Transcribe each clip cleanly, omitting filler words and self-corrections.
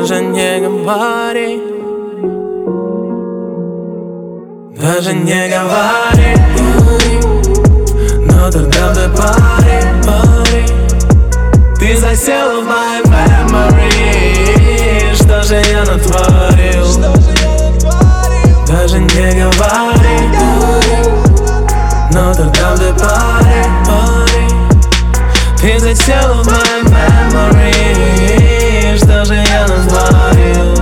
Даже не говори, даже не говори, но тогда ты пари. Ты засела в моей memory. Что же я натворил? Даже не говори, но тогда ты пари. Ты засела в моей memory. Что же я натворил?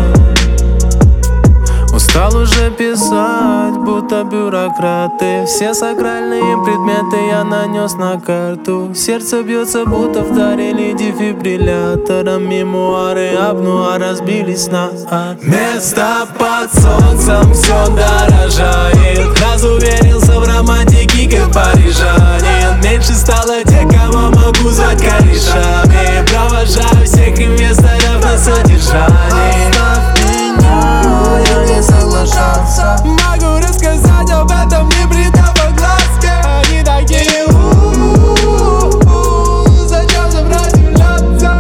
Устал уже писать, будто бюрократы. Все сакральные предметы я нанес на карту. Сердце бьется, будто вдарили дефибриллятором. Мемуары обнуа разбились на ад. Место под солнцем все дорожает. Разуверился в романтике, как парижанин. Меньше стало тех, кого могу звать корешами. Провожаю всех инвесторов на содержании. Могу рассказать об этом, не придав огласке. Они такие зачем сопротивляться?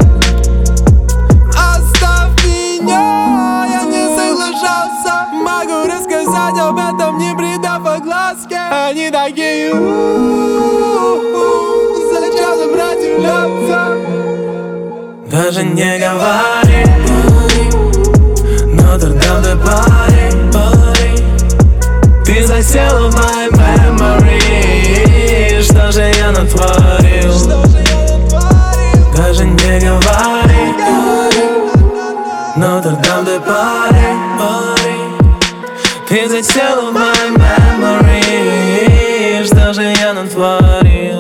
Оставь меня, я не соглашался. Могу рассказать об этом, не придав огласке. Они такие зачем сопротивляться? Даже не говори, но тогда ты пари. Ты засела в моей memory. Что же я натворил? Даже не говори, но тогда ты пари. Ты засела в моей memory. Что же я натворил?